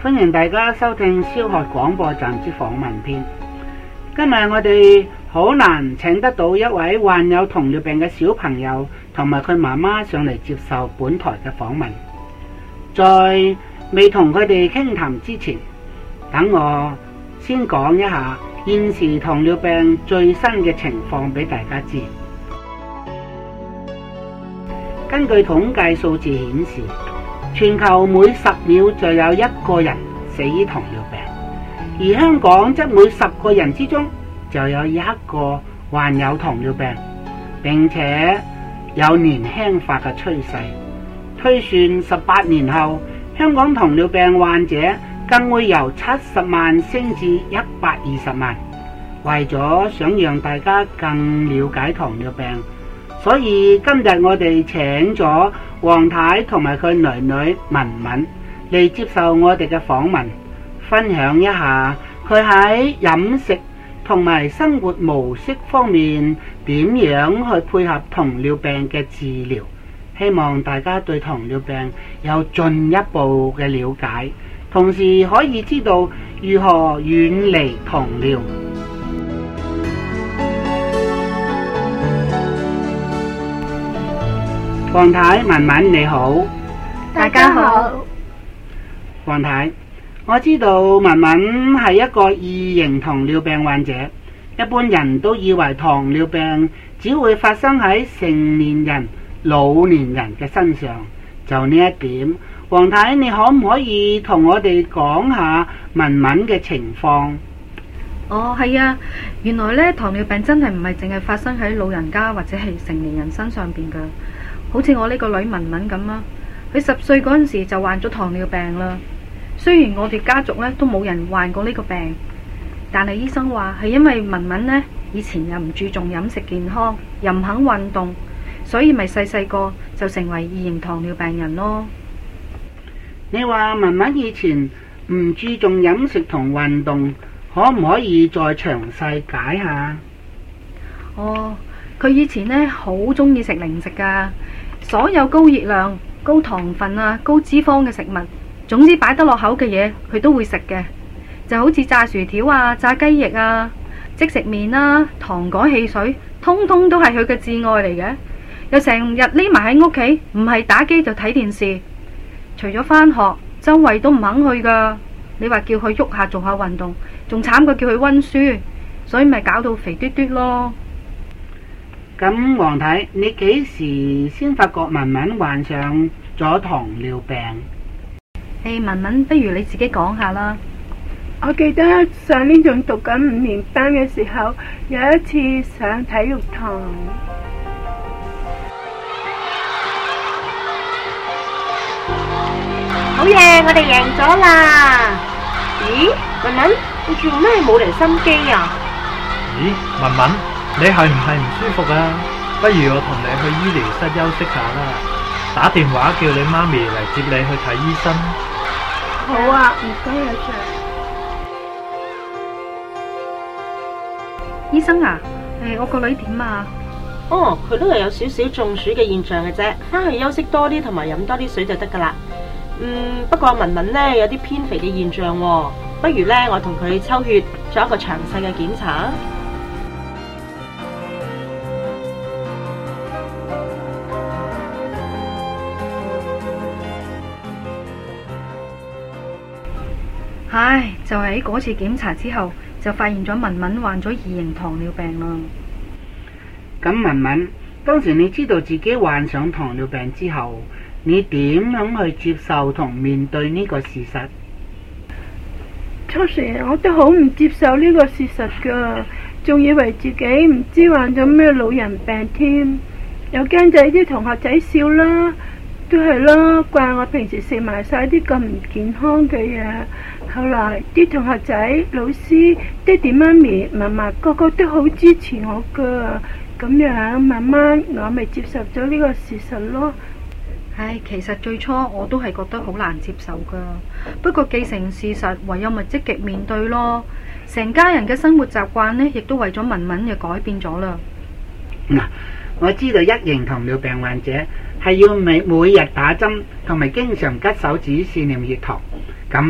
歡迎大家收聽燒學廣播站之訪問篇。今日我哋好難請得到一位患有糖尿病嘅小朋友同埋佢媽媽上嚟接受本台嘅訪問。在未同佢哋傾談之前，等我先講一下現時糖尿病最新嘅情況俾大家知。根據統計數字顯示，全球每10秒就有1個人死於糖尿病，而香港則每10個人之中就有1個患有糖尿病，並且有年輕化嘅趨勢。推算18年後，香港糖尿病患者更會由70萬升至120萬。為咗想讓大家更了解糖尿病，所以今日我哋請咗黃太同埋佢囡囡文文嚟接受我哋嘅訪問，分享一下佢喺飲食同埋生活模式方面點樣去配合糖尿病嘅治療。希望大家對糖尿病有進一步嘅了解，同時可以知道如何遠離糖尿。黃太、文文你好。 大家好。 黃太，我知道文文係一個2型糖尿病患者，一般人都以為糖尿病只會發生喺成年人、老年人嘅身上。就呢一點，黃太你可唔可以同我哋講下文文嘅情況？ 係啊，原來呢糖尿病真係唔係淨係發生喺老人家或者係成年人身上邊噶。好似我呢個女文文咁啊，佢10歲嗰陣時就患咗糖尿病啦。雖然我哋家族呢都冇人患過呢個病，但係醫生話係因為文文呢以前又唔注重飲食健康，又唔肯運動，所以咪細個就成為2型糖尿病人咯。 你話文文以前唔注重飲食同運動，可唔可以再詳細解下？ 佢以前呢好中意食零食噶，所有高熱量、高糖分啊、高脂肪嘅食物，總之擺得落口嘅嘢佢都會食嘅，就好似炸薯條啊、炸雞翼啊、即食麵啊、糖果汽水，通通都係佢嘅至愛嚟嘅。又成日匿埋喺屋企，唔係打機就睇電視，除咗返學，周圍都唔肯去噶。你話叫佢喐下做下運動，仲慘過叫佢溫書，所以咪搞到肥嘟嘟咯。 咁黃太，你幾時先發覺文文患上咗糖尿病？ 文文，不如你自己講下啦。 我記得上年仲讀緊5年班嘅時候，有一次上體育堂。 好嘢，我哋贏咗啦！咦，文文，你做咩冇嚟心機啊？ 咦，文文，你係唔係唔舒服啊？不如我同你去醫療室休息下啦，打電話叫你媽咪嚟接你去睇醫生。 好啊，唔該阿 Sir。 醫生啊，我個女點啊？ 佢都係有少少中暑嘅現象嘅啫，翻去休息多啲同埋飲多啲水就得噶啦。不過文文呢有啲偏肥嘅現象喎，不如呢我同佢抽血做一個詳細嘅檢查。 就喺嗰次檢查之後，就發現咗文文患咗2型糖尿病啦。 咁文文，當時你知道自己患上糖尿病之後，你點樣去接受同面對呢個事實？ 初時我都好唔接受呢個事實噶，仲以為自己唔知患咗咩老人病添，又驚仔啲同學仔笑啦，都係啦，怪我平時食埋晒啲咁唔健康嘅嘢。後來啲同學仔、老師、爹哋媽咪、嫲嫲個個都好支持我噶，咁樣慢慢我咪接受咗呢個事實咯。 其實最初我都係覺得好難接受噶，不過既成事實，唯有咪積極面對咯。成家人嘅生活習慣呢，亦都為咗文文嘅改變咗啦。 我知道1型糖尿病患者係要每日打針，同埋經常吉手指試驗血糖。咁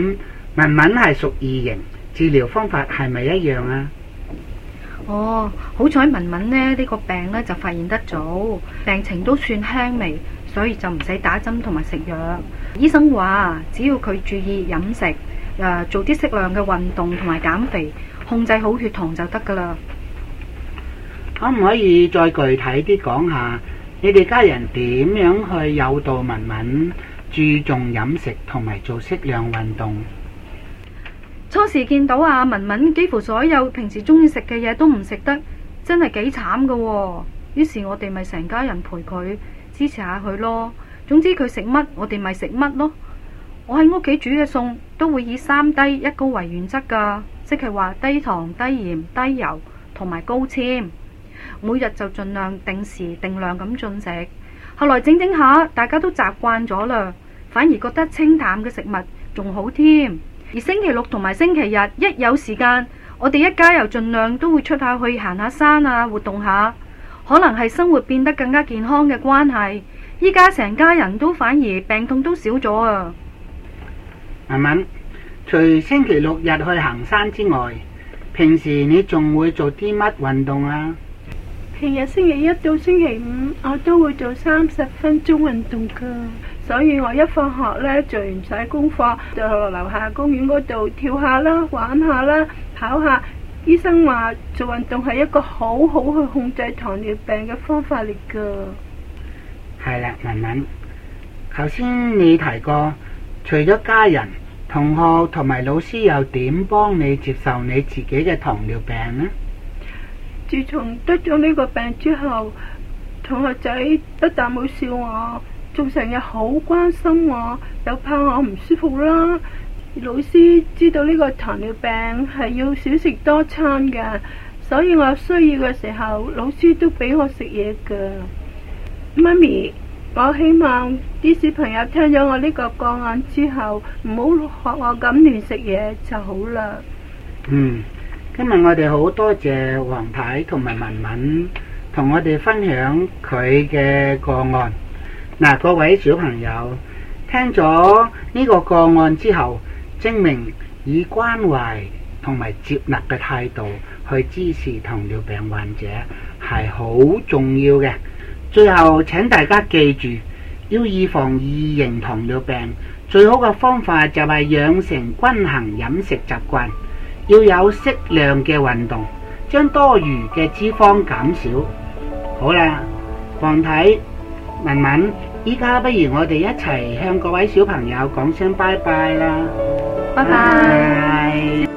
文文係屬二型，治療方法係咪一樣啊？ 哦，好彩文文呢個病呢就發現得早，病情都算輕微，所以就唔使打針同埋食藥。醫生話只要佢注意飲食，做啲適量嘅運動同埋減肥，控制好血糖就得噶啦。 可唔可以再具體啲講下，你哋家人點樣去誘導文文注重飲食同埋做適量運動？ 初時見到阿文文幾乎所有平時中意食嘅嘢都唔食得，真係幾慘噶喎。於是我哋咪成家人陪佢，支持下佢咯。總之佢食乜，我哋咪食乜咯。我喺屋企煮嘅餸都會以3低1高為原則噶，即係話低糖、低鹽、低油同埋高纖。每日就盡量定時定量咁進食。後來整整下，大家都習慣咗啦，反而覺得清淡嘅食物仲好添。而星期六同埋星期日一有時間，我哋一家又盡量都會出下去行下山啊，活動下。可能係生活變得更加健康嘅關係，依家成家人都反而病痛都少咗啊。 文文，除星期六日去行山之外，平時你仲會做啲乜運動啊？ 平日星期一到星期五，我都會做30分鐘運動噶。所以我一放學呢，做完晒功課，就落樓下公園嗰度跳下啦、玩下啦、跑下。醫生話做運動係一個好好去控制糖尿病嘅方法嚟噶。 係啦，文文，頭先你提過，除咗家人、同學同埋老師，又點幫你接受你自己嘅糖尿病呢？ 自從得咗呢個病之後，同學仔不但冇笑我，仲成日好關心我，又怕我唔舒服啦。老師知道呢個糖尿病係要少食多餐嘅，所以我有需要嘅時候，老師都俾我食嘢噶。媽咪，我希望啲小朋友聽咗我呢個個案之後，唔好學我咁亂食嘢就好啦。 今日我哋好多謝黃太同埋文文同我哋分享佢嘅個案。嗱，各位小朋友聽咗呢個個案之後，證明以關懷同埋接納嘅態度去支持糖尿病患者係好重要嘅。最後請大家記住，要預防2型糖尿病，最好嘅方法就係養成均衡飲食習慣，要有適量嘅運動，將多餘嘅脂肪減少。好啦，黃太、文文，依家不如我哋一齊向各位小朋友講聲拜拜啦！ 拜拜。